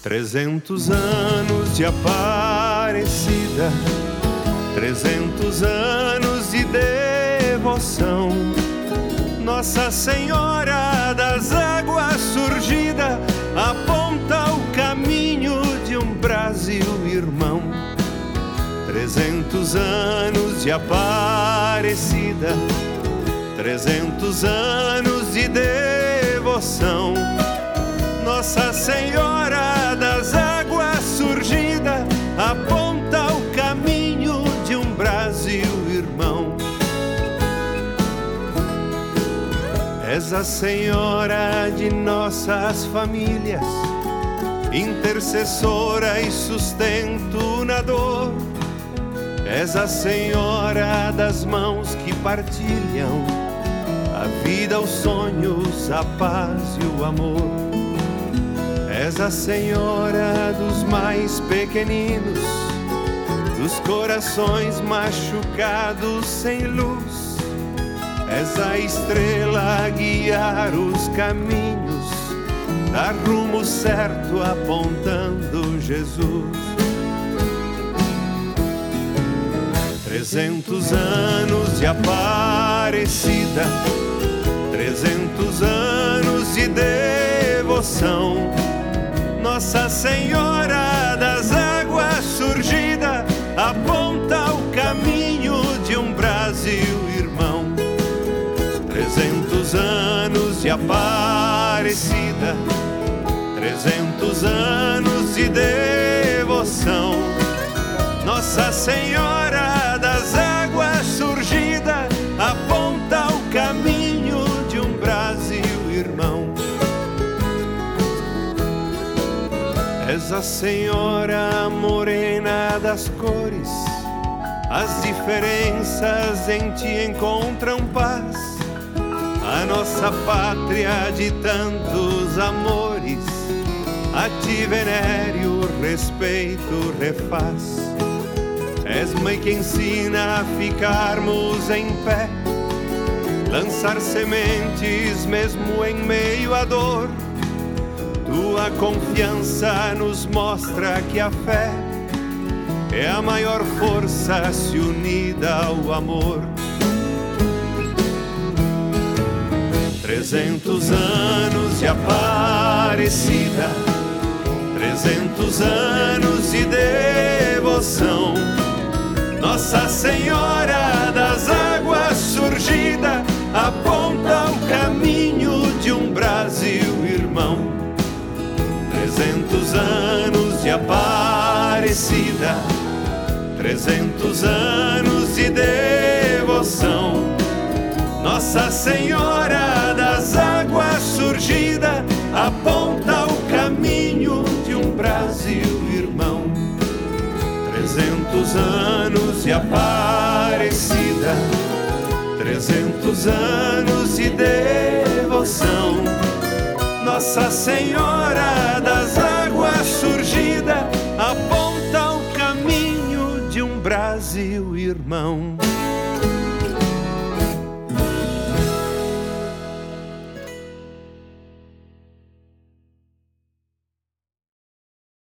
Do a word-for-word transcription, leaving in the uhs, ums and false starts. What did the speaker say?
Trezentos anos de Aparecida, trezentos anos de devoção. Nossa Senhora das Águas surgida aponta o caminho de um Brasil irmão. Trezentos anos de Aparecida, trezentos anos de devoção. Nossa Senhora das Águas surgida aponta o caminho de um Brasil irmão. És a Senhora de nossas famílias, intercessora e sustento na dor. És a Senhora das mãos que partilham a vida, os sonhos, a paz e o amor. És a Senhora dos mais pequeninos, dos corações machucados sem luz. És a estrela a guiar os caminhos, dar rumo certo apontando Jesus. Trezentos anos de Aparecida, trezentos anos de devoção. Nossa Senhora das Águas surgida aponta o caminho de um Brasil irmão. Trezentos anos de Aparecida, trezentos anos de devoção. Nossa Senhora das Águas surgida aponta o caminho de um Brasil irmão. És a Senhora morena das cores, as diferenças em ti encontram paz. A nossa pátria de tantos amores, a ti venéreo respeito refaz. És mãe que ensina a ficarmos em pé, lançar sementes mesmo em meio à dor. Tua confiança nos mostra que a fé é a maior força se unida ao amor. Trezentos anos de Aparecida, trezentos anos de devoção. Nossa Senhora das Águas surgida aponta o caminho de um Brasil irmão. Trezentos anos de Aparecida, trezentos anos de devoção. Nossa Senhora das Águas surgida aponta o caminho de um Brasil irmão. Trezentos anos de Aparecida, trezentos anos de devoção. Nossa Senhora das Águas surgida aponta o caminho de um Brasil irmão.